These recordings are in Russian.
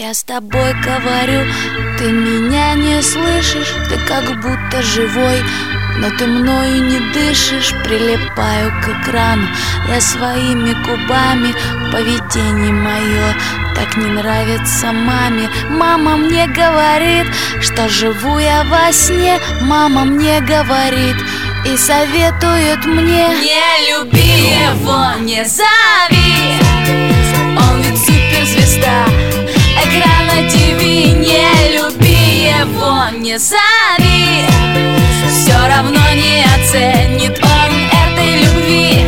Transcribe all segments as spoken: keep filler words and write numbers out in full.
Я с тобой говорю, ты меня не слышишь, ты как будто живой, но ты мною не дышишь. Прилипаю к экрану я своими губами, поведение мое так не нравится маме. Мама мне говорит, что живу я во сне. Мама мне говорит и советует мне: не люби его, не зови, он ведь суперзвезда экрана ти ви. Не люби его, не зови, все равно не оценит он этой любви.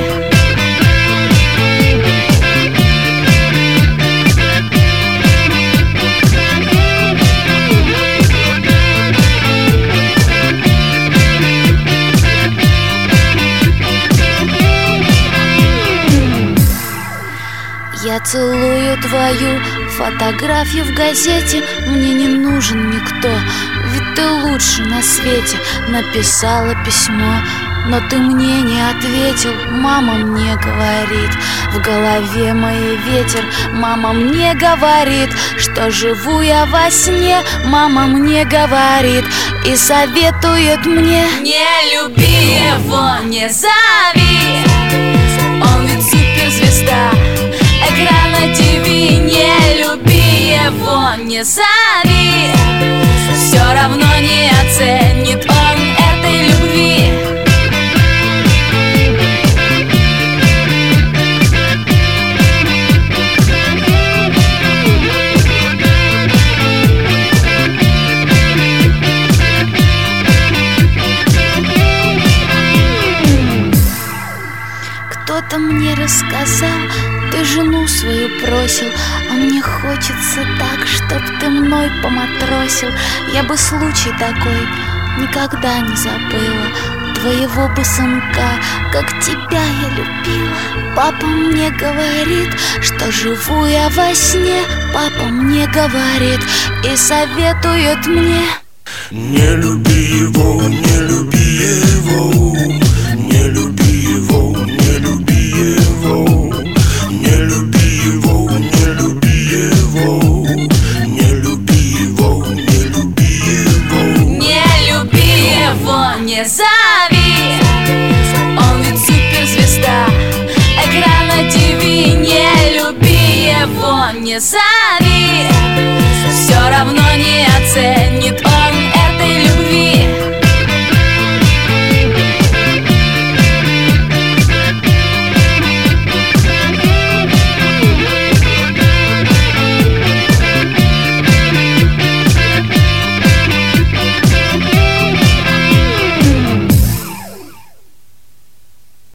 Я целую твою фотографию в газете. Мне не нужен никто, ведь ты лучше на свете. Написала письмо, но ты мне не ответил. Мама мне говорит, в голове моей ветер. Мама мне говорит, что живу я во сне. Мама мне говорит и советует мне: не люби его, не зови, он ведь суперзвезда экрана ти ви. Не люби его, не зови, все равно не оценит он этой любви. Кто-то мне рассказал, ты жену свою бросил, а мне хочется так, чтоб ты мной поматросил. Я бы случай такой никогда не забыла, твоего бы сынка, как тебя я любила. Папа мне говорит, что живу я во сне. Папа мне говорит и советует мне: не люби его, не люби его.